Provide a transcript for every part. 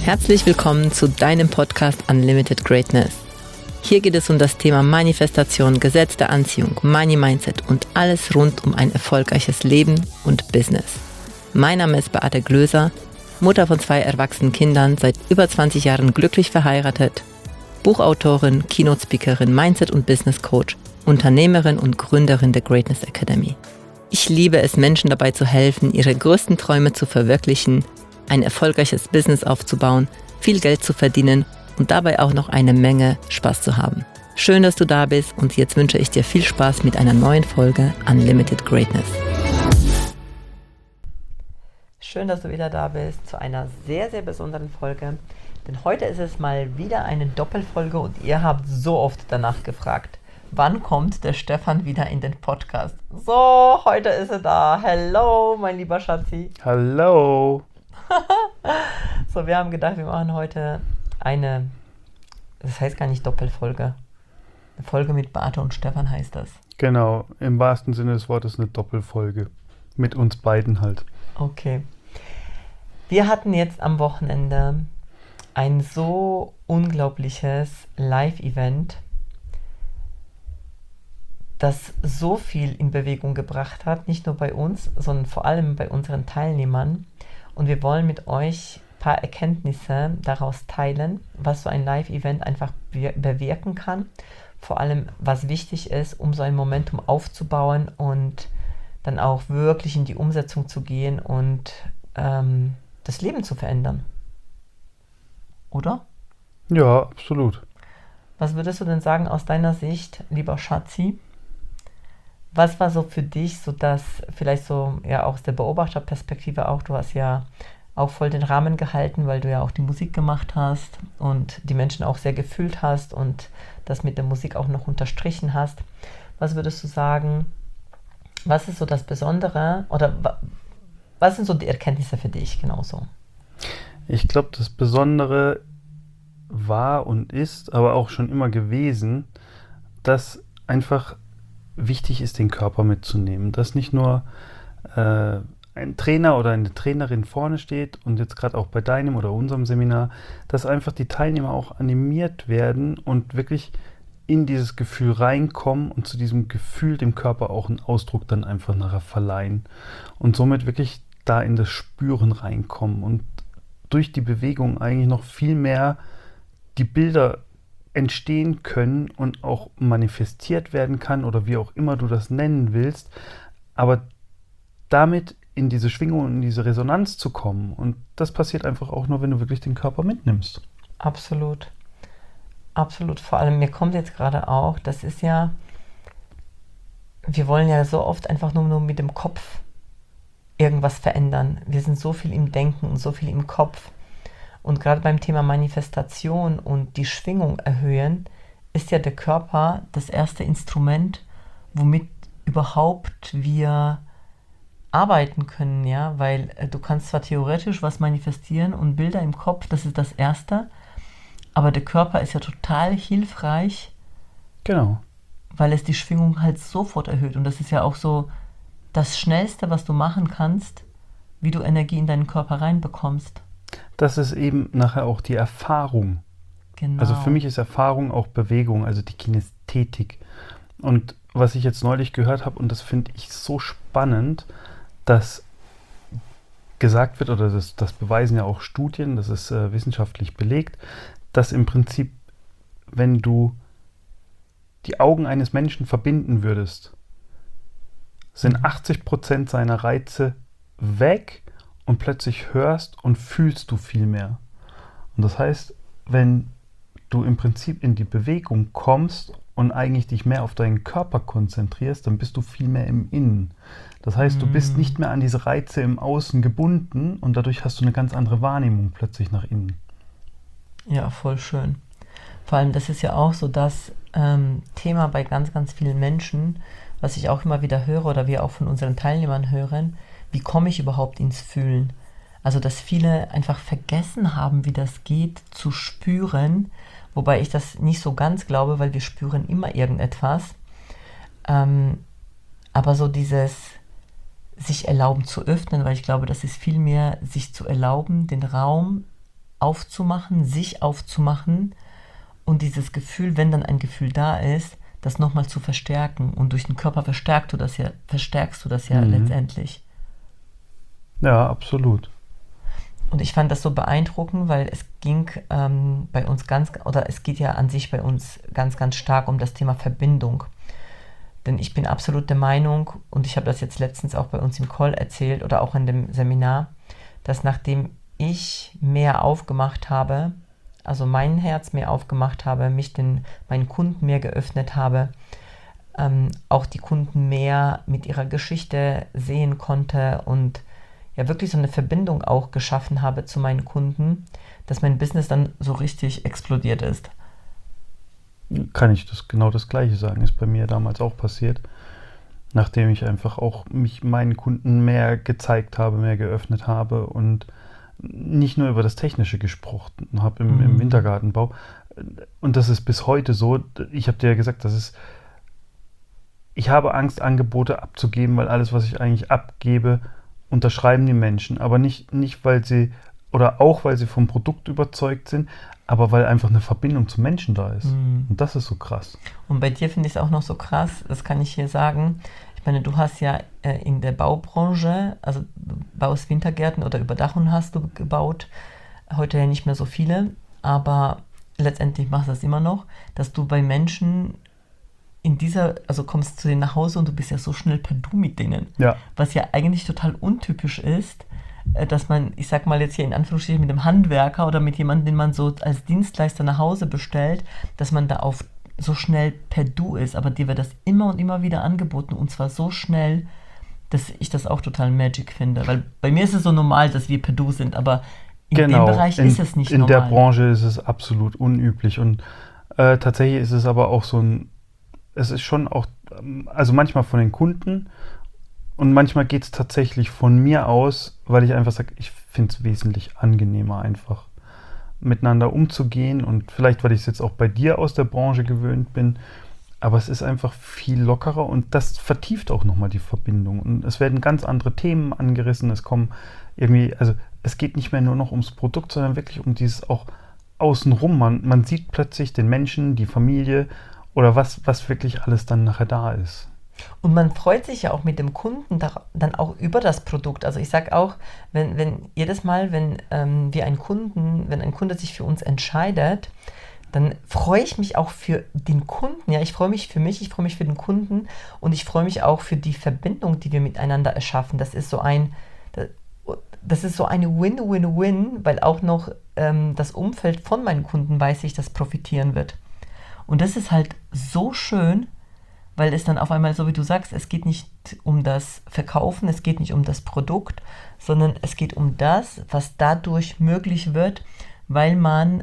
Herzlich willkommen zu deinem Podcast Unlimited Greatness. Hier geht es um das Thema Manifestation, Gesetz der Anziehung, Money Mindset und alles rund um ein erfolgreiches Leben und Business. Mein Name ist Beate Glöser, Mutter von 2 erwachsenen Kindern, seit über 20 Jahren glücklich verheiratet, Buchautorin, Keynote-Speakerin, Mindset- und Business-Coach, Unternehmerin und Gründerin der Greatness Academy. Ich liebe es, Menschen dabei zu helfen, ihre größten Träume zu verwirklichen, ein erfolgreiches Business aufzubauen, viel Geld zu verdienen und dabei auch noch eine Menge Spaß zu haben. Schön, dass du da bist und jetzt wünsche ich dir viel Spaß mit einer neuen Folge Unlimited Greatness. Schön, dass du wieder da bist zu einer sehr, sehr besonderen Folge, denn heute ist es mal wieder eine Doppelfolge und ihr habt so oft danach gefragt, wann kommt der Stefan wieder in den Podcast? So, heute ist er da. Hello, mein lieber Schatzi. Hallo. So, wir haben gedacht, wir machen heute das heißt gar nicht Doppelfolge. Eine Folge mit Beate und Stefan heißt das. Genau, im wahrsten Sinne des Wortes eine Doppelfolge. Mit uns beiden halt. Okay. Wir hatten jetzt am Wochenende ein so unglaubliches Live-Event, das so viel in Bewegung gebracht hat, nicht nur bei uns, sondern vor allem bei unseren Teilnehmern. Und wir wollen mit euch ein paar Erkenntnisse daraus teilen, was so ein Live-Event einfach bewirken kann. Vor allem, was wichtig ist, um so ein Momentum aufzubauen und dann auch wirklich in die Umsetzung zu gehen und das Leben zu verändern. Oder? Ja, absolut. Was würdest du denn sagen aus deiner Sicht, lieber Schatzi? Was war so für dich so das, vielleicht so ja aus der Beobachterperspektive auch, du hast ja auch voll den Rahmen gehalten, weil du ja auch die Musik gemacht hast und die Menschen auch sehr gefühlt hast und das mit der Musik auch noch unterstrichen hast. Was würdest du sagen, was ist so das Besondere oder was sind so die Erkenntnisse für dich genauso? Ich glaube, das Besondere war und ist, aber auch schon immer gewesen, dass einfach wichtig ist, den Körper mitzunehmen. Dass nicht nur ein Trainer oder eine Trainerin vorne steht und jetzt gerade auch bei deinem oder unserem Seminar, dass einfach die Teilnehmer auch animiert werden und wirklich in dieses Gefühl reinkommen und zu diesem Gefühl dem Körper auch einen Ausdruck dann einfach nachher verleihen und somit wirklich da in das Spüren reinkommen und durch die Bewegung eigentlich noch viel mehr die Bilder entstehen können und auch manifestiert werden kann oder wie auch immer du das nennen willst, aber damit in diese Schwingung und in diese Resonanz zu kommen und das passiert einfach auch nur, wenn du wirklich den Körper mitnimmst. Absolut. Absolut. Vor allem, mir kommt jetzt gerade auch, das ist ja, wir wollen ja so oft einfach nur mit dem Kopf irgendwas verändern. Wir sind so viel im Denken und so viel im Kopf. Und gerade beim Thema Manifestation und die Schwingung erhöhen, ist ja der Körper das erste Instrument, womit überhaupt wir arbeiten können, ja, weil du kannst zwar theoretisch was manifestieren und Bilder im Kopf, das ist das Erste, aber der Körper ist ja total hilfreich, Genau. weil es die Schwingung halt sofort erhöht und das ist ja auch so das Schnellste, was du machen kannst, wie du Energie in deinen Körper reinbekommst. Das ist eben nachher auch die Erfahrung. Genau. Also für mich ist Erfahrung auch Bewegung, also die Kinästhetik. Und was ich jetzt neulich gehört habe, und das finde ich so spannend, dass gesagt wird, oder das beweisen ja auch Studien, das ist wissenschaftlich belegt, dass im Prinzip, wenn du die Augen eines Menschen verbinden würdest, sind 80% seiner Reize weg und plötzlich hörst und fühlst du viel mehr. Und das heißt, wenn du im Prinzip in die Bewegung kommst und eigentlich dich mehr auf deinen Körper konzentrierst, dann bist du viel mehr im Innen. Das heißt, du bist nicht mehr an diese Reize im Außen gebunden und dadurch hast du eine ganz andere Wahrnehmung plötzlich nach innen. Ja, voll schön. Vor allem, das ist ja auch so das Thema bei ganz, ganz vielen Menschen, was ich auch immer wieder höre oder wir auch von unseren Teilnehmern hören, wie komme ich überhaupt ins Fühlen? Also, dass viele einfach vergessen haben, wie das geht, zu spüren, wobei ich das nicht so ganz glaube, weil wir spüren immer irgendetwas. Aber so dieses sich erlauben zu öffnen, weil ich glaube, das ist viel mehr sich zu erlauben, den Raum aufzumachen, sich aufzumachen und dieses Gefühl, wenn dann ein Gefühl da ist, das nochmal zu verstärken. Und durch den Körper verstärkst du das ja letztendlich. Ja, absolut. Und ich fand das so beeindruckend, weil es ging bei uns es geht ja an sich bei uns ganz, ganz stark um das Thema Verbindung. Denn ich bin absolut der Meinung, und ich habe das jetzt letztens auch bei uns im Call erzählt oder auch in dem Seminar, dass nachdem ich mehr aufgemacht habe, also mein Herz mehr aufgemacht habe, meinen Kunden mehr geöffnet habe, auch die Kunden mehr mit ihrer Geschichte sehen konnte und ja wirklich so eine Verbindung auch geschaffen habe zu meinen Kunden, dass mein Business dann so richtig explodiert ist. Kann ich genau das Gleiche sagen, ist bei mir damals auch passiert, nachdem ich einfach auch mich meinen Kunden mehr gezeigt habe, mehr geöffnet habe und nicht nur über das Technische gesprochen habe im Wintergartenbau. Und das ist bis heute so. Ich habe dir ja gesagt, ich habe Angst, Angebote abzugeben, weil alles, was ich eigentlich abgebe, unterschreiben die Menschen. Aber nicht weil sie, oder auch weil sie vom Produkt überzeugt sind, aber weil einfach eine Verbindung zum Menschen da ist. Und das ist so krass. Und bei dir finde ich es auch noch so krass, das kann ich hier sagen. Ich meine, du hast ja in der Baubranche, also du baust Wintergärten oder Überdachung hast du gebaut, heute ja nicht mehr so viele, aber letztendlich machst du das immer noch, dass du bei Menschen also kommst zu denen nach Hause und du bist ja so schnell per Du mit denen. Ja. Was ja eigentlich total untypisch ist, dass man, ich sag mal jetzt hier in Anführungsstrichen mit einem Handwerker oder mit jemandem, den man so als Dienstleister nach Hause bestellt, dass man da so schnell per Du ist. Aber dir wird das immer und immer wieder angeboten und zwar so schnell, dass ich das auch total magic finde. Weil bei mir ist es so normal, dass wir per Du sind, aber in dem Bereich ist es nicht normal. In der Branche ist es absolut unüblich und tatsächlich ist es aber auch es ist schon auch, also manchmal von den Kunden und manchmal geht es tatsächlich von mir aus, weil ich einfach sage, ich finde es wesentlich angenehmer, einfach miteinander umzugehen und vielleicht, weil ich es jetzt auch bei dir aus der Branche gewöhnt bin, aber es ist einfach viel lockerer und das vertieft auch nochmal die Verbindung und es werden ganz andere Themen angerissen, es kommen irgendwie, also es geht nicht mehr nur noch ums Produkt, sondern wirklich um dieses auch außenrum, man sieht plötzlich den Menschen, die Familie oder was wirklich alles dann nachher da ist. Und man freut sich ja auch mit dem Kunden dann auch über das Produkt. Also ich sage auch, wenn jedes Mal, wenn ein Kunde sich für uns entscheidet, dann freue ich mich auch für den Kunden. Ja, ich freue mich für mich, ich freue mich für den Kunden und ich freue mich auch für die Verbindung, die wir miteinander erschaffen. Das ist so eine Win-Win-Win, weil auch noch das Umfeld von meinen Kunden weiß ich, das profitieren wird. Und das ist halt so schön, weil es dann auf einmal, so wie du sagst, es geht nicht um das Verkaufen, es geht nicht um das Produkt, sondern es geht um das, was dadurch möglich wird, weil man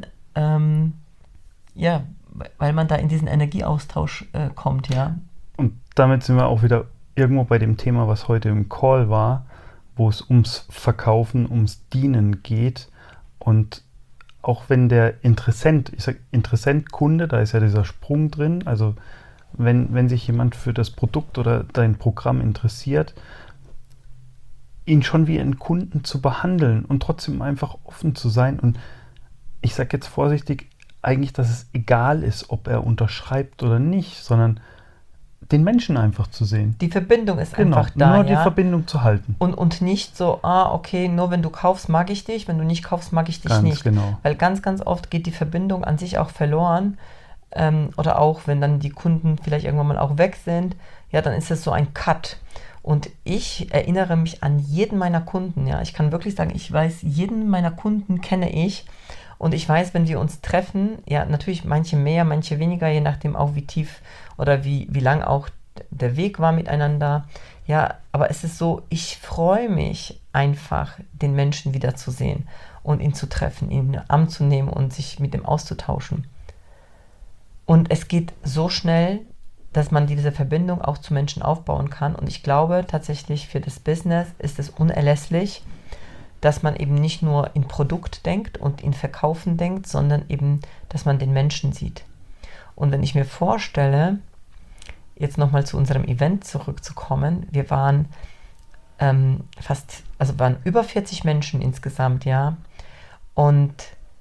da in diesen Energieaustausch kommt, ja. Und damit sind wir auch wieder irgendwo bei dem Thema, was heute im Call war, wo es ums Verkaufen, ums Dienen geht und auch wenn der Interessent, ich sage Interessent, Kunde, da ist ja dieser Sprung drin, also wenn sich jemand für das Produkt oder dein Programm interessiert, ihn schon wie einen Kunden zu behandeln und trotzdem einfach offen zu sein und ich sage jetzt vorsichtig, eigentlich, dass es egal ist, ob er unterschreibt oder nicht, sondern den Menschen einfach zu sehen. Die Verbindung ist einfach da, nur die Verbindung zu halten. Und nicht so, okay, nur wenn du kaufst, mag ich dich, wenn du nicht kaufst, mag ich dich ganz nicht. Genau. Weil ganz, ganz oft geht die Verbindung an sich auch verloren. Oder auch, wenn dann die Kunden vielleicht irgendwann mal auch weg sind, ja, dann ist es so ein Cut. Und ich erinnere mich an jeden meiner Kunden, ja. Ich kann wirklich sagen, ich weiß, jeden meiner Kunden kenne ich. Und ich weiß, wenn wir uns treffen, ja, natürlich manche mehr, manche weniger, je nachdem auch wie tief oder wie lang auch der Weg war miteinander. Ja, aber es ist so, ich freue mich einfach, den Menschen wiederzusehen und ihn zu treffen, ihn in den Arm zu nehmen und sich mit ihm auszutauschen. Und es geht so schnell, dass man diese Verbindung auch zu Menschen aufbauen kann. Und ich glaube tatsächlich, für das Business ist es unerlässlich, dass man eben nicht nur in Produkt denkt und in Verkaufen denkt, sondern eben, dass man den Menschen sieht. Und wenn ich mir vorstelle, jetzt nochmal zu unserem Event zurückzukommen, wir waren waren über 40 Menschen insgesamt, ja. Und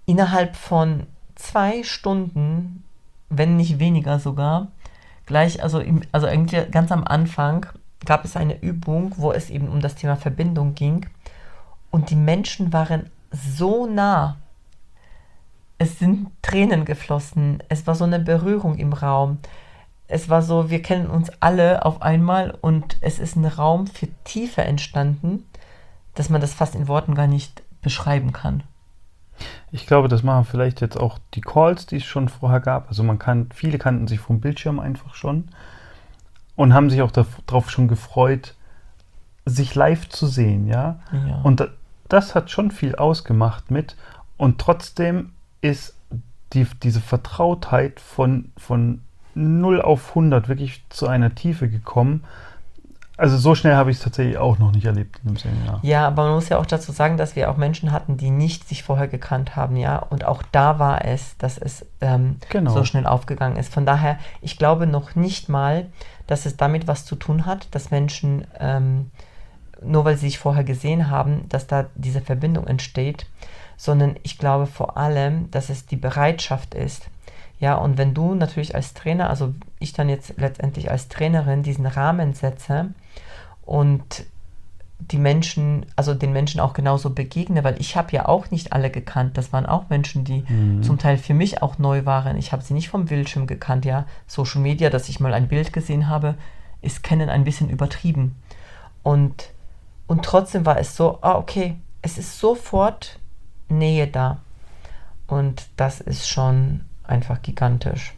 innerhalb von 2 Stunden, wenn nicht weniger sogar, gleich, also eigentlich ganz am Anfang gab es eine Übung, wo es eben um das Thema Verbindung ging und die Menschen waren so nah. Es sind Tränen geflossen, es war so eine Berührung im Raum. Es war so, wir kennen uns alle auf einmal und es ist ein Raum für Tiefe entstanden, dass man das fast in Worten gar nicht beschreiben kann. Ich glaube, das machen vielleicht jetzt auch die Calls, die es schon vorher gab. Also viele kannten sich vom Bildschirm einfach schon und haben sich auch darauf schon gefreut, sich live zu sehen, ja. Ja. Und das hat schon viel ausgemacht mit. Und trotzdem ist diese Vertrautheit von 0 auf 100 wirklich zu einer Tiefe gekommen. Also so schnell habe ich es tatsächlich auch noch nicht erlebt in dem Seminar. Ja, aber man muss ja auch dazu sagen, dass wir auch Menschen hatten, die nicht sich vorher gekannt haben, ja. Und auch da war es, dass es Genau. so schnell aufgegangen ist. Von daher, ich glaube noch nicht mal, dass es damit was zu tun hat, dass Menschen, nur weil sie sich vorher gesehen haben, dass da diese Verbindung entsteht, sondern ich glaube vor allem, dass es die Bereitschaft ist. Ja, und wenn du natürlich als Trainer, also ich dann jetzt letztendlich als Trainerin diesen Rahmen setze und die Menschen, also den Menschen auch genauso begegne, weil ich habe ja auch nicht alle gekannt. Das waren auch Menschen, die zum Teil für mich auch neu waren. Ich habe sie nicht vom Bildschirm gekannt, ja. Social Media, dass ich mal ein Bild gesehen habe, ist Kennen ein bisschen übertrieben. Und trotzdem war es so, okay, es ist sofort Nähe da. Und das ist schon einfach gigantisch.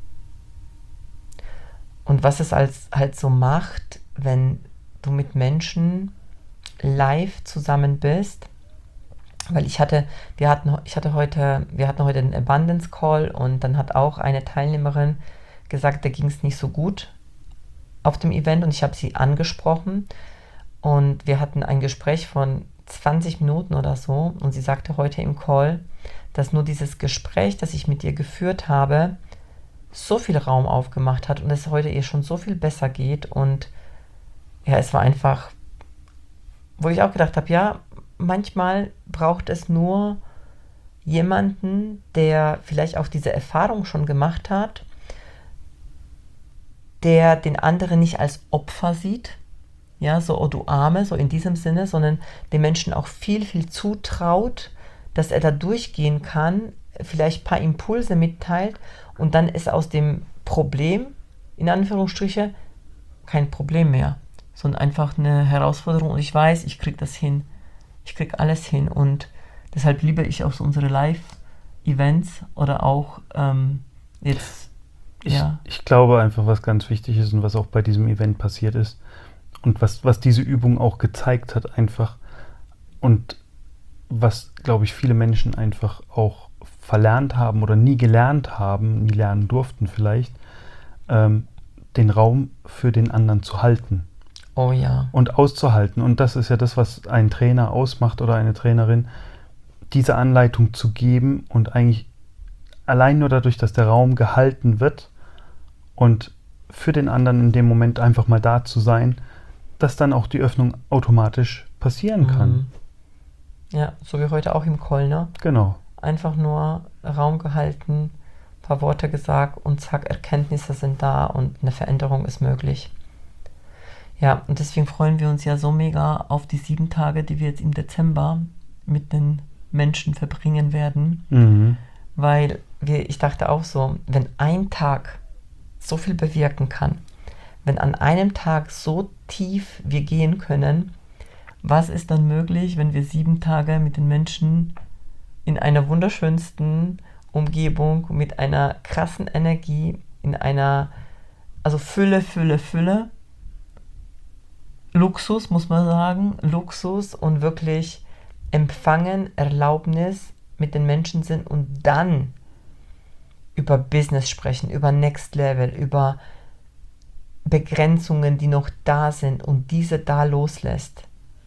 Und was es halt so macht, wenn du mit Menschen live zusammen bist, weil wir hatten heute einen Abundance Call und dann hat auch eine Teilnehmerin gesagt, da ging es nicht so gut auf dem Event und ich habe sie angesprochen und wir hatten ein Gespräch von 20 Minuten oder so und sie sagte heute im Call, dass nur dieses Gespräch, das ich mit ihr geführt habe, so viel Raum aufgemacht hat und es heute ihr schon so viel besser geht und ja, es war einfach, wo ich auch gedacht habe, ja, manchmal braucht es nur jemanden, der vielleicht auch diese Erfahrung schon gemacht hat, der den anderen nicht als Opfer sieht, ja, so, oh du Arme, so in diesem Sinne, sondern dem Menschen auch viel, viel zutraut, dass er da durchgehen kann, vielleicht ein paar Impulse mitteilt und dann ist aus dem Problem, in Anführungsstriche, kein Problem mehr, sondern einfach eine Herausforderung und ich weiß, ich kriege das hin. Ich kriege alles hin und deshalb liebe ich auch so unsere Live-Events oder auch jetzt, ja. Ich glaube einfach, was ganz wichtig ist und was auch bei diesem Event passiert ist und was diese Übung auch gezeigt hat einfach und was, glaube ich, viele Menschen einfach auch verlernt haben oder nie gelernt haben, nie lernen durften vielleicht, den Raum für den anderen zu halten. Oh ja. Und auszuhalten. Und das ist ja das, was ein Trainer ausmacht oder eine Trainerin, diese Anleitung zu geben und eigentlich allein nur dadurch, dass der Raum gehalten wird und für den anderen in dem Moment einfach mal da zu sein, dass dann auch die Öffnung automatisch passieren kann. Ja, so wie heute auch im Call, ne? Genau. Einfach nur Raum gehalten, ein paar Worte gesagt und zack, Erkenntnisse sind da und eine Veränderung ist möglich. Ja, und deswegen freuen wir uns ja so mega auf die 7 Tage, die wir jetzt im Dezember mit den Menschen verbringen werden. Weil ich dachte auch so, wenn ein Tag so viel bewirken kann, wenn an einem Tag so tief wir gehen können, was ist dann möglich, wenn wir 7 Tage mit den Menschen in einer wunderschönsten Umgebung, mit einer krassen Energie, in einer, also Fülle, Luxus, muss man sagen, Luxus und wirklich Empfangen, Erlaubnis mit den Menschen sind und dann über Business sprechen, über Next Level, über Begrenzungen, die noch da sind und diese da loslässt.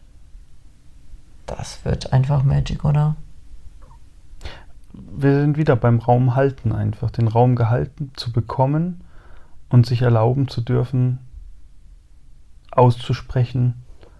Das wird einfach Magic, oder? Wir sind wieder beim Raum halten einfach, den Raum gehalten zu bekommen und sich erlauben zu dürfen, auszusprechen,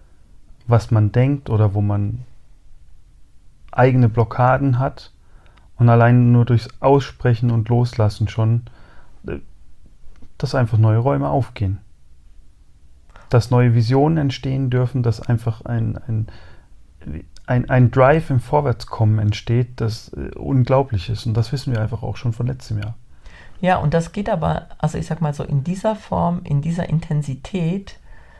was man denkt oder wo man eigene Blockaden hat Und allein nur durchs Aussprechen und Loslassen schon, dass einfach neue Räume aufgehen. Dass neue Visionen entstehen dürfen, dass einfach ein Drive im Vorwärtskommen entsteht, das unglaublich ist. Und das wissen wir einfach auch schon von letztem Jahr. Ja, und das geht aber, also ich sag mal so, in dieser Form, in dieser Intensität,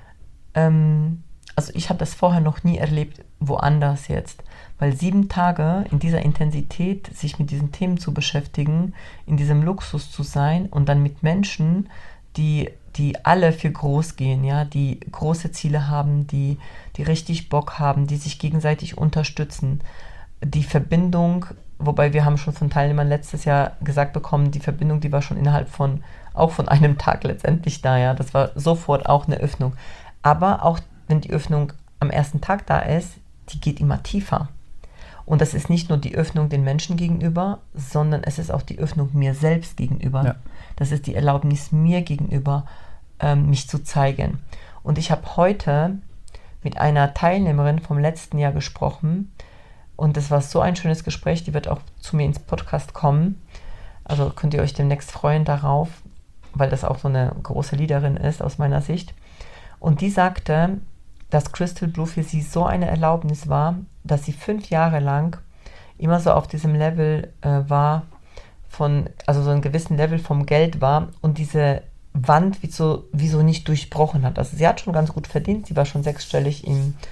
also ich habe das vorher noch nie erlebt, woanders jetzt. Weil 7 Tage in dieser Intensität, sich mit diesen Themen zu beschäftigen, in diesem Luxus zu sein und dann mit Menschen, die alle für groß gehen, ja, die große Ziele haben, die richtig Bock haben, die sich gegenseitig unterstützen. Die Verbindung, wobei wir haben schon von Teilnehmern letztes Jahr gesagt bekommen, die Verbindung, die war schon innerhalb von einem Tag letztendlich da, ja. Das war sofort auch eine Öffnung. Aber auch wenn die Öffnung am ersten Tag da ist, die geht immer tiefer. Und das ist nicht nur die Öffnung den Menschen gegenüber, sondern es ist auch die Öffnung mir selbst gegenüber. Ja. Das ist die Erlaubnis mir gegenüber, mich zu zeigen. Und ich habe heute mit einer Teilnehmerin vom letzten Jahr gesprochen und das war so ein schönes Gespräch, die wird auch zu mir ins Podcast kommen. Also könnt ihr euch demnächst freuen darauf, weil das auch so eine große Leaderin ist aus meiner Sicht. Und die sagte, dass Crystal Blue für sie so eine Erlaubnis war, dass sie 5 Jahre lang immer so auf diesem Level war, also so einem gewissen Level vom Geld war und diese Wand wie so nicht durchbrochen hat. Also sie hat schon ganz gut verdient, sie war schon 6-stellig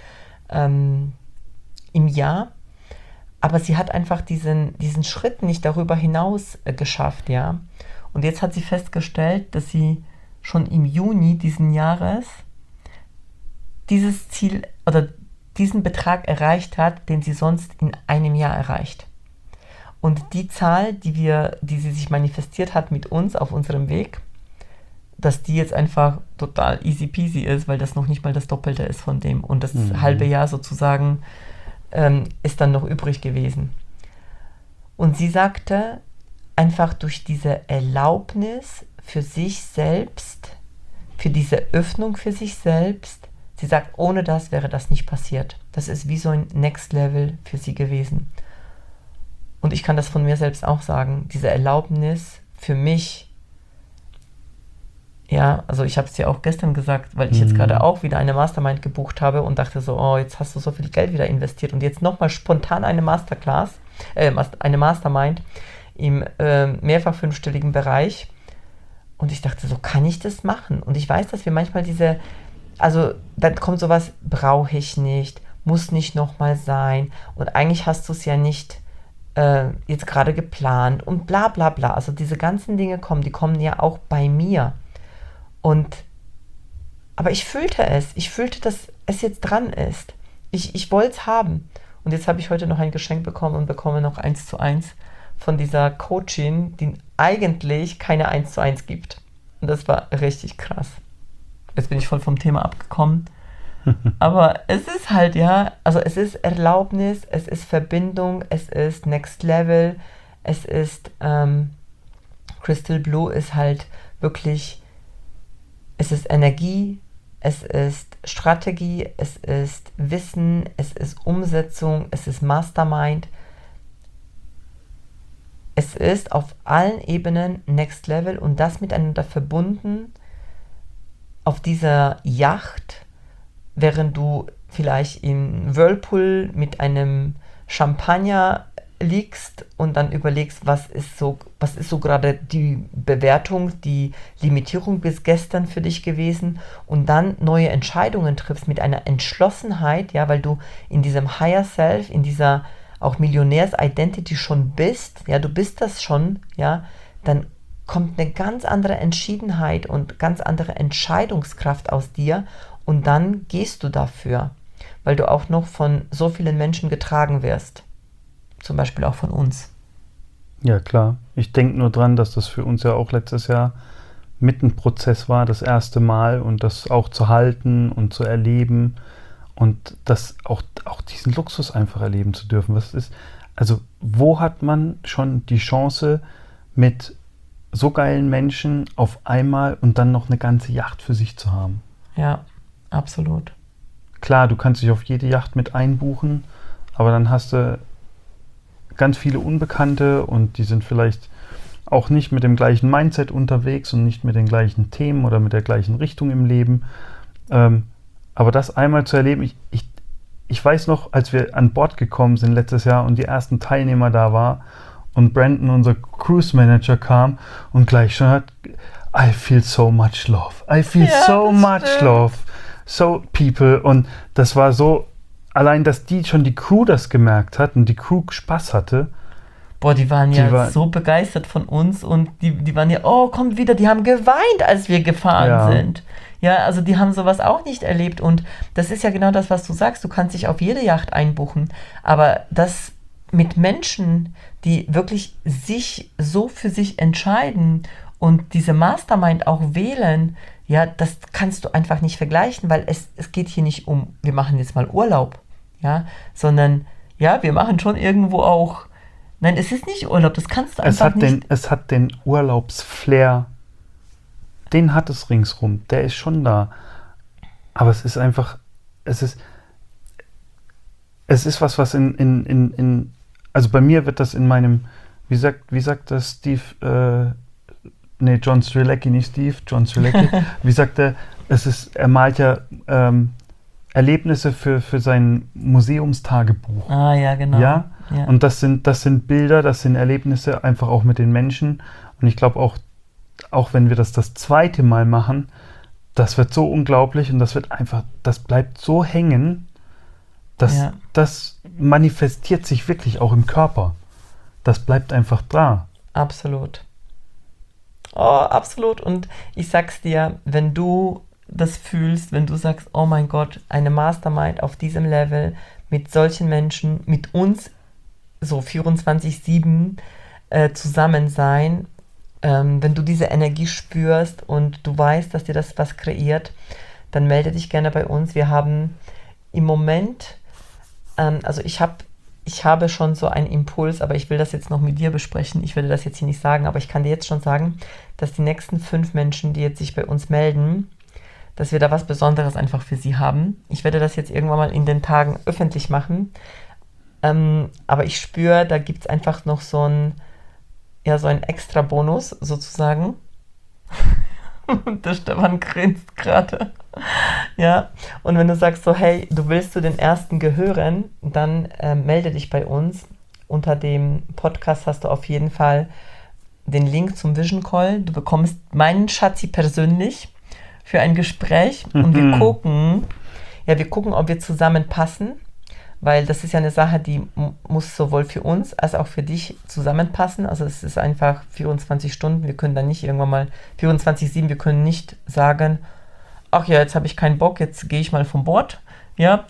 im Jahr, aber sie hat einfach diesen Schritt nicht darüber hinaus geschafft, ja. Und jetzt hat sie festgestellt, dass sie schon im Juni diesen Jahres dieses Ziel oder diesen Betrag erreicht hat, den sie sonst in einem Jahr erreicht. Und die Zahl, die sie sich manifestiert hat mit uns auf unserem Weg, dass die jetzt einfach total easy peasy ist, weil das noch nicht mal das Doppelte ist von dem. Und das halbe Jahr sozusagen ist dann noch übrig gewesen. Und sie sagte, einfach durch diese Erlaubnis für sich selbst, für diese Öffnung für sich selbst, sie sagt, ohne das wäre das nicht passiert. Das ist wie so ein Next Level für sie gewesen. Und ich kann das von mir selbst auch sagen, diese Erlaubnis für mich, ja, also ich habe es dir auch gestern gesagt, weil ich jetzt gerade auch wieder eine Mastermind gebucht habe und dachte so, oh, jetzt hast du so viel Geld wieder investiert und jetzt nochmal spontan eine eine Mastermind im mehrfach 5-stelligen Bereich. Und ich dachte so, kann ich das machen? Und ich weiß, dass wir manchmal also dann kommt sowas, brauche ich nicht, muss nicht nochmal sein und eigentlich hast du es ja nicht jetzt gerade geplant und bla bla bla. Also diese ganzen Dinge die kommen ja auch bei mir. Aber ich fühlte, dass es jetzt dran ist. Ich wollte es haben. Und jetzt habe ich heute noch ein Geschenk bekommen und bekomme noch 1:1 von dieser Coachin, die eigentlich keine 1:1 gibt. Und das war richtig krass. Jetzt bin ich voll vom Thema abgekommen. Aber es ist halt, ja, also es ist Erlaubnis, es ist Verbindung, es ist Next Level, es ist Crystal Blue ist halt wirklich, es ist Energie, es ist Strategie, es ist Wissen, es ist Umsetzung, es ist Mastermind. Es ist auf allen Ebenen Next Level und das miteinander verbunden auf dieser Yacht, während du vielleicht im Whirlpool mit einem Champagner liegst und dann überlegst, was ist so gerade die Bewertung, die Limitierung bis gestern für dich gewesen und dann neue Entscheidungen triffst mit einer Entschlossenheit, ja, weil du in diesem Higher Self, in dieser auch Millionärs-Identity schon bist, ja, du bist das schon, ja, dann kommt eine ganz andere Entschiedenheit und ganz andere Entscheidungskraft aus dir und dann gehst du dafür, weil du auch noch von so vielen Menschen getragen wirst. Zum Beispiel auch von uns. Ja, klar. Ich denke nur dran, dass das für uns ja auch letztes Jahr mit ein Prozess war, das erste Mal und das auch zu halten und zu erleben und das auch diesen Luxus einfach erleben zu dürfen. Was ist, also wo hat man schon die Chance, mit so geilen Menschen auf einmal und dann noch eine ganze Yacht für sich zu haben? Ja, absolut. Klar, du kannst dich auf jede Yacht mit einbuchen, aber dann hast du ganz viele Unbekannte und die sind vielleicht auch nicht mit dem gleichen Mindset unterwegs und nicht mit den gleichen Themen oder mit der gleichen Richtung im Leben. Aber das einmal zu erleben, ich weiß noch, als wir an Bord gekommen sind letztes Jahr und die ersten Teilnehmer da war und Brandon, unser Cruise Manager, kam und gleich schon hat, I feel so much love. I feel so much love. So people. Und das war so, allein, dass die Crew das gemerkt hat und die Crew Spaß hatte. Boah, die waren so begeistert von uns und die waren ja, oh, kommt wieder, die haben geweint, als wir gefahren sind. Ja, also die haben sowas auch nicht erlebt und das ist ja genau das, was du sagst, du kannst dich auf jede Yacht einbuchen, aber das mit Menschen, die wirklich sich so für sich entscheiden und diese Mastermind auch wählen, ja, das kannst du einfach nicht vergleichen, weil es geht hier nicht um, wir machen jetzt mal Urlaub, ja, sondern, ja, wir machen schon irgendwo auch, nein, es ist nicht Urlaub, das kannst du einfach nicht. Es hat den Urlaubsflair, den hat es ringsrum, der ist schon da. Aber es ist einfach, es ist was also bei mir wird das in meinem, wie sagt das Steve, John Strilecki, nicht Steve, John Strilecki, wie sagt er, er malt ja Erlebnisse für sein Museumstagebuch. Ah, ja, genau. Ja? Und das sind Bilder, das sind Erlebnisse, einfach auch mit den Menschen. Und ich glaube auch wenn wir das zweite Mal machen, das wird so unglaublich und das bleibt so hängen, das manifestiert sich wirklich auch im Körper. Das bleibt einfach da. Absolut. Oh, absolut. Und ich sag's dir, wenn du das fühlst, wenn du sagst, oh mein Gott, eine Mastermind auf diesem Level mit solchen Menschen, mit uns so 24/7 zusammen sein, wenn du diese Energie spürst und du weißt, dass dir das was kreiert, dann melde dich gerne bei uns. Wir haben im Moment, also ich habe schon so einen Impuls, aber ich will das jetzt noch mit dir besprechen. Ich werde das jetzt hier nicht sagen, aber ich kann dir jetzt schon sagen, dass die nächsten 5 Menschen, die jetzt sich bei uns melden, dass wir da was Besonderes einfach für sie haben. Ich werde das jetzt irgendwann mal in den Tagen öffentlich machen. Aber ich spüre, da gibt es einfach noch so ein extra Bonus sozusagen. Der Stefan grinst gerade. Ja, und wenn du sagst so, hey, du willst zu den Ersten gehören, dann melde dich bei uns. Unter dem Podcast hast du auf jeden Fall den Link zum Vision Call. Du bekommst meinen Schatzi persönlich für ein Gespräch und wir gucken, ob wir zusammenpassen, weil das ist ja eine Sache, die muss sowohl für uns als auch für dich zusammenpassen. Also es ist einfach 24 Stunden, wir können dann nicht irgendwann mal 24/7, wir können nicht sagen, ach ja, jetzt habe ich keinen Bock, jetzt gehe ich mal vom Bord. Ja,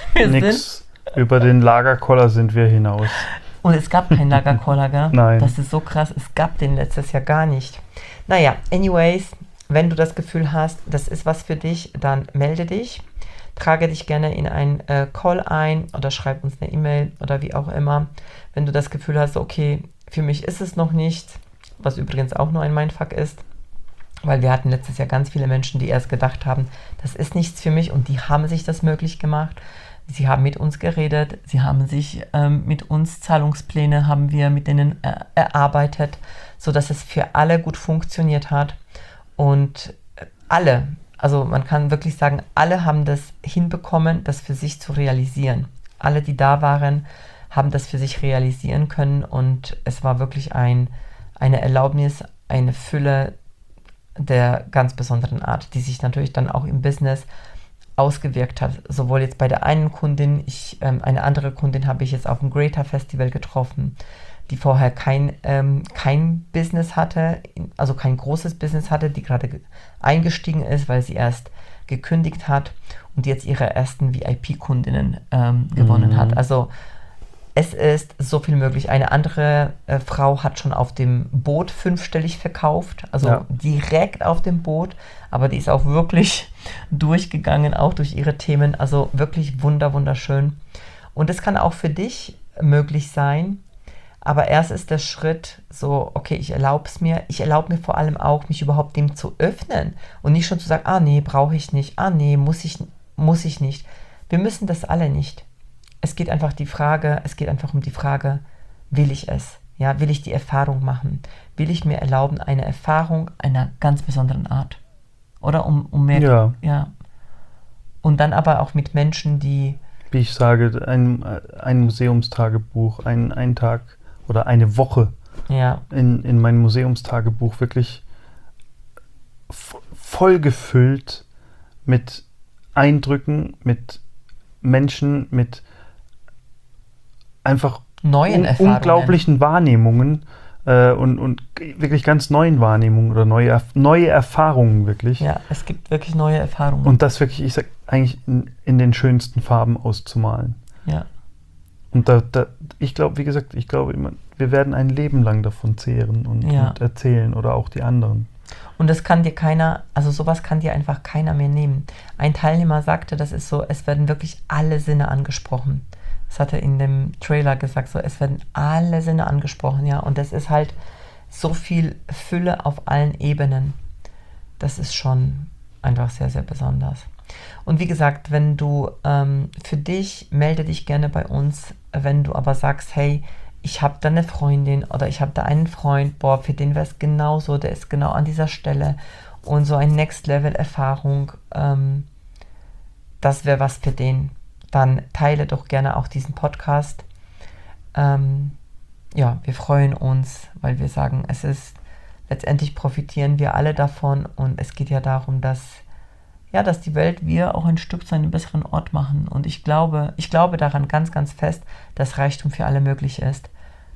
über den Lagerkoller sind wir hinaus. Und es gab keinen Lagerkoller, gell? Nein. Das ist so krass, es gab den letztes Jahr gar nicht. Naja, anyways, wenn du das Gefühl hast, das ist was für dich, dann melde dich. Trage dich gerne in einen Call ein oder schreib uns eine E-Mail oder wie auch immer. Wenn du das Gefühl hast, okay, für mich ist es noch nicht, was übrigens auch nur ein Mindfuck ist, weil wir hatten letztes Jahr ganz viele Menschen, die erst gedacht haben, das ist nichts für mich und die haben sich das möglich gemacht. Sie haben mit uns geredet, sie haben sich mit uns Zahlungspläne, haben wir mit denen erarbeitet, sodass es für alle gut funktioniert hat und alle, also man kann wirklich sagen, alle haben das hinbekommen, das für sich zu realisieren. Alle, die da waren, haben das für sich realisieren können und es war wirklich eine Erlaubnis, eine Fülle der ganz besonderen Art, die sich natürlich dann auch im Business ausgewirkt hat. Sowohl jetzt bei der einen Kundin, eine andere Kundin habe ich jetzt auf dem Greater Festival getroffen, die vorher kein Business hatte, also kein großes Business hatte, die gerade eingestiegen ist, weil sie erst gekündigt hat und jetzt ihre ersten VIP-Kundinnen gewonnen hat. Also es ist so viel möglich. Eine andere Frau hat schon auf dem Boot 5-stellig verkauft, also direkt auf dem Boot, aber die ist auch wirklich durchgegangen, auch durch ihre Themen, also wirklich wunderschön. Und es kann auch für dich möglich sein, aber erst ist der Schritt so, okay, ich erlaube mir vor allem auch, mich überhaupt dem zu öffnen und nicht schon zu sagen, ah nee, brauche ich nicht, ah nee, muss ich nicht. Wir müssen das alle nicht. Es geht einfach um die Frage, will ich es? Ja, will ich die Erfahrung machen? Will ich mir erlauben, eine Erfahrung einer ganz besonderen Art? Oder um mehr, ja. Und dann aber auch mit Menschen, die... Wie ich sage, ein Museumstagebuch, ein Tag oder eine Woche in mein Museumstagebuch wirklich voll gefüllt mit Eindrücken, mit Menschen, mit einfach neuen Erfahrungen, unglaublichen Wahrnehmungen und wirklich ganz neuen Wahrnehmungen oder neue Erfahrungen wirklich. Ja, es gibt wirklich neue Erfahrungen. Und das wirklich, ich sag, eigentlich in den schönsten Farben auszumalen. Ja. Und ich glaube, wie gesagt, wir werden ein Leben lang davon zehren und erzählen oder auch die anderen. Und das kann dir keiner, also sowas kann dir einfach keiner mehr nehmen. Ein Teilnehmer sagte, das ist so, es werden wirklich alle Sinne angesprochen. Das hat er in dem Trailer gesagt, so, es werden alle Sinne angesprochen, ja. Und das ist halt so viel Fülle auf allen Ebenen. Das ist schon einfach sehr, sehr besonders. Und wie gesagt, wenn du für dich, melde dich gerne bei uns, wenn du aber sagst, hey, ich habe da eine Freundin oder ich habe da einen Freund, boah, für den wäre es genauso, der ist genau an dieser Stelle und so ein Next-Level-Erfahrung, das wäre was für den. Dann teile doch gerne auch diesen Podcast. Wir freuen uns, weil wir sagen, letztendlich profitieren wir alle davon und es geht ja darum, dass die Welt, wir auch ein Stück zu einem besseren Ort machen. Und ich glaube daran ganz, ganz fest, dass Reichtum für alle möglich ist.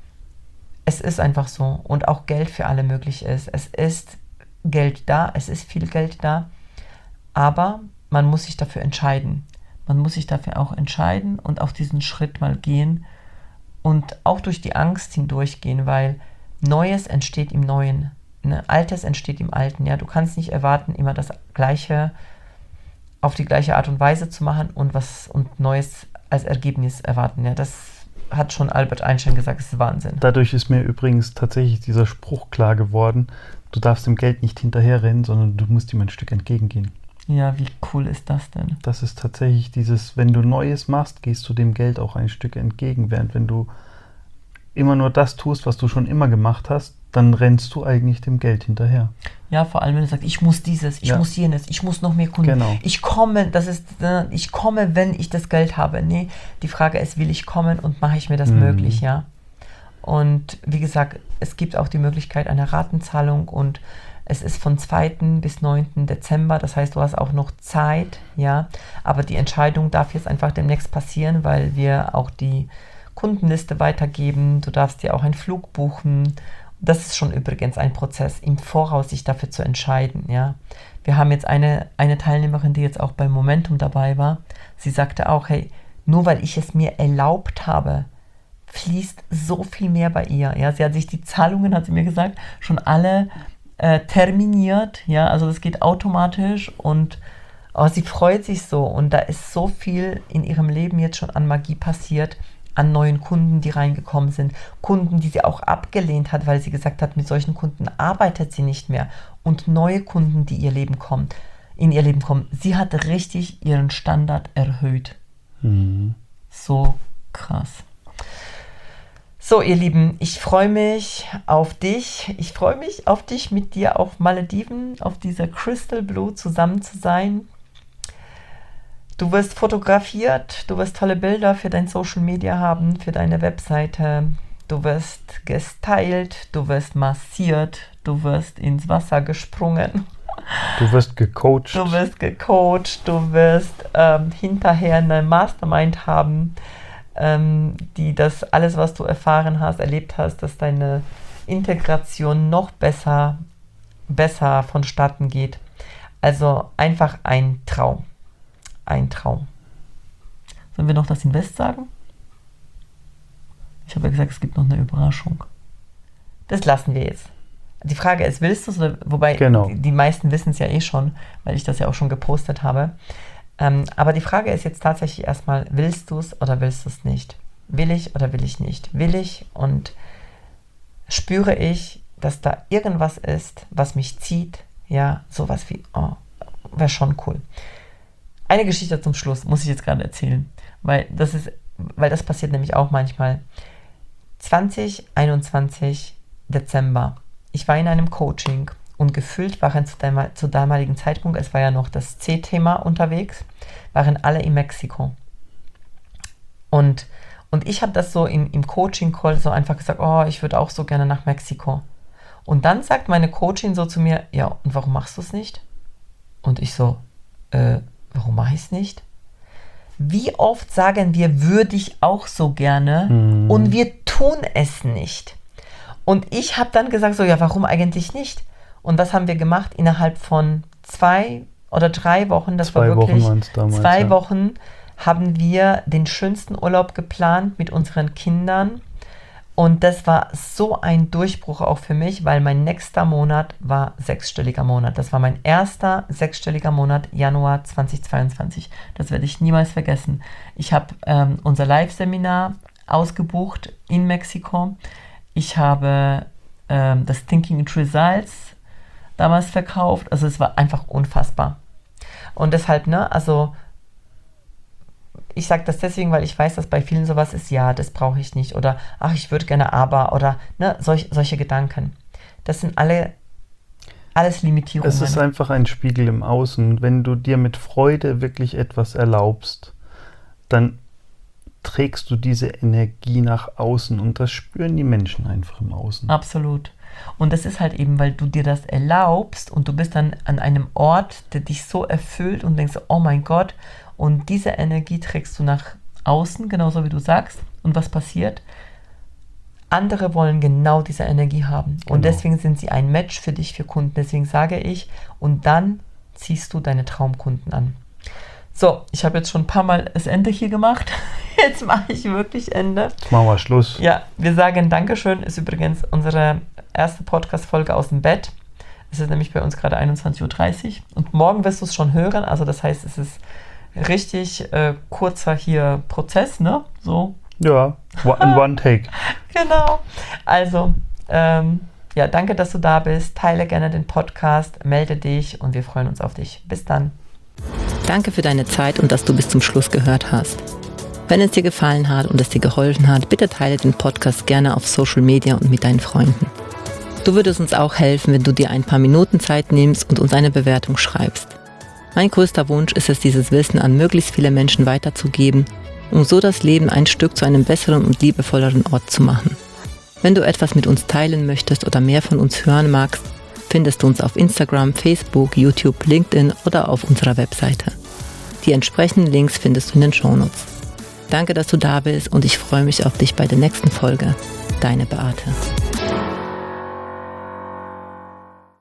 Es ist einfach so. Und auch Geld für alle möglich ist. Es ist Geld da, es ist viel Geld da, aber man muss sich dafür entscheiden. Man muss sich dafür auch entscheiden und auch diesen Schritt mal gehen und auch durch die Angst hindurchgehen, weil Neues entsteht im Neuen. Ne? Altes entsteht im Alten. Ja? Du kannst nicht erwarten, immer das Gleiche auf die gleiche Art und Weise zu machen und Neues als Ergebnis erwarten. Ja? Das hat schon Albert Einstein gesagt, das ist Wahnsinn. Dadurch ist mir übrigens tatsächlich dieser Spruch klar geworden, du darfst dem Geld nicht hinterherrennen, sondern du musst ihm ein Stück entgegengehen. Ja, wie cool ist das denn? Das ist tatsächlich dieses, wenn du Neues machst, gehst du dem Geld auch ein Stück entgegen, während wenn du immer nur das tust, was du schon immer gemacht hast, dann rennst du eigentlich dem Geld hinterher. Ja, vor allem, wenn du sagst, ich muss dieses, ich muss jenes, ich muss noch mehr Kunden. Genau. Ich komme, wenn ich das Geld habe. Nee, die Frage ist, will ich kommen und mache ich mir das möglich, ja? Und wie gesagt, es gibt auch die Möglichkeit einer Ratenzahlung und es ist von 2. bis 9. Dezember, das heißt, du hast auch noch Zeit, ja? Aber die Entscheidung darf jetzt einfach demnächst passieren, weil wir auch die Kundenliste weitergeben. Du darfst dir auch einen Flug buchen. Das ist schon übrigens ein Prozess, im Voraus sich dafür zu entscheiden. Ja. Wir haben jetzt eine Teilnehmerin, die jetzt auch bei Momentum dabei war. Sie sagte auch, hey, nur weil ich es mir erlaubt habe, fließt so viel mehr bei ihr. Ja. Sie hat sich die Zahlungen, hat sie mir gesagt, schon alle terminiert. Ja. Also das geht automatisch und sie freut sich so. Und da ist so viel in ihrem Leben jetzt schon an Magie passiert, an neuen Kunden, die reingekommen sind, Kunden, die sie auch abgelehnt hat, weil sie gesagt hat, mit solchen Kunden arbeitet sie nicht mehr und neue Kunden, die in ihr Leben kommen. Sie hat richtig ihren Standard erhöht. So krass. So, ihr Lieben, ich freue mich auf dich. Ich freue mich auf dich, mit dir auf Malediven, auf dieser Crystal Blue zusammen zu sein. Du wirst fotografiert, du wirst tolle Bilder für dein Social Media haben, für deine Webseite. Du wirst gestylt, du wirst massiert, du wirst ins Wasser gesprungen. Du wirst gecoacht. Du wirst hinterher eine Mastermind haben, die das alles, was du erfahren hast, erlebt hast, dass deine Integration noch besser vonstatten geht. Also einfach ein Traum. Ein Traum. Sollen wir noch das Invest sagen? Ich habe ja gesagt, es gibt noch eine Überraschung. Das lassen wir jetzt. Die Frage ist, willst du es? Wobei, genau. Die meisten wissen es ja eh schon, weil ich das ja auch schon gepostet habe. Aber die Frage ist jetzt tatsächlich erstmal, willst du es oder willst du es nicht? Will ich oder will ich nicht? Will ich und spüre ich, dass da irgendwas ist, was mich zieht? Ja, sowas wie, wäre schon cool. Eine Geschichte zum Schluss muss ich jetzt gerade erzählen, weil das passiert nämlich auch manchmal. 2021 Dezember. Ich war in einem Coaching und gefühlt waren zu damaligen Zeitpunkt, es war ja noch das C-Thema unterwegs, waren alle in Mexiko. Und ich habe das so im Coaching-Call so einfach gesagt, oh, ich würde auch so gerne nach Mexiko. Und dann sagt meine Coachin so zu mir, ja, und warum machst du es nicht? Und ich so, warum mache ich es nicht? Wie oft sagen wir, würde ich auch so gerne, und wir tun es nicht. Und ich habe dann gesagt, so, ja, warum eigentlich nicht? Und was haben wir gemacht? Innerhalb von 2 oder 3 Wochen, das war wirklich 2 Wochen, haben wir den schönsten Urlaub geplant mit unseren Kindern. Und das war so ein Durchbruch auch für mich, weil mein nächster Monat war 6-stelliger Monat. Das war mein erster 6-stelliger Monat, Januar 2022. Das werde ich niemals vergessen. Ich habe unser Live-Seminar ausgebucht in Mexiko. Ich habe das Thinking it Results damals verkauft. Also es war einfach unfassbar. Und deshalb, also ich sage das deswegen, weil ich weiß, dass bei vielen sowas ist, ja, das brauche ich nicht oder ach, ich würde gerne aber oder solche Gedanken. Das sind alles Limitierungen. Es ist einfach ein Spiegel im Außen. Wenn du dir mit Freude wirklich etwas erlaubst, dann trägst du diese Energie nach außen und das spüren die Menschen einfach im Außen. Absolut. Und das ist halt eben, weil du dir das erlaubst und du bist dann an einem Ort, der dich so erfüllt und denkst, oh mein Gott, und diese Energie trägst du nach außen, genauso wie du sagst. Und was passiert? Andere wollen genau diese Energie haben. Genau. Und deswegen sind sie ein Match für dich, für Kunden. Deswegen sage ich, und dann ziehst du deine Traumkunden an. So, ich habe jetzt schon ein paar Mal das Ende hier gemacht. Jetzt mache ich wirklich Ende. Jetzt machen wir Schluss. Ja, wir sagen Dankeschön. Ist übrigens unsere erste Podcast-Folge aus dem Bett. Es ist nämlich bei uns gerade 21.30 Uhr. Und morgen wirst du es schon hören. Also das heißt, es ist richtig kurzer hier Prozess, ne? So. Ja, in one take. Genau. Also, ja, danke, dass du da bist. Teile gerne den Podcast, melde dich und wir freuen uns auf dich. Bis dann. Danke für deine Zeit und dass du bis zum Schluss gehört hast. Wenn es dir gefallen hat und es dir geholfen hat, bitte teile den Podcast gerne auf Social Media und mit deinen Freunden. Du würdest uns auch helfen, wenn du dir ein paar Minuten Zeit nimmst und uns eine Bewertung schreibst. Mein größter Wunsch ist es, dieses Wissen an möglichst viele Menschen weiterzugeben, um so das Leben ein Stück zu einem besseren und liebevolleren Ort zu machen. Wenn du etwas mit uns teilen möchtest oder mehr von uns hören magst, findest du uns auf Instagram, Facebook, YouTube, LinkedIn oder auf unserer Webseite. Die entsprechenden Links findest du in den Shownotes. Danke, dass du da bist und ich freue mich auf dich bei der nächsten Folge. Deine Beate.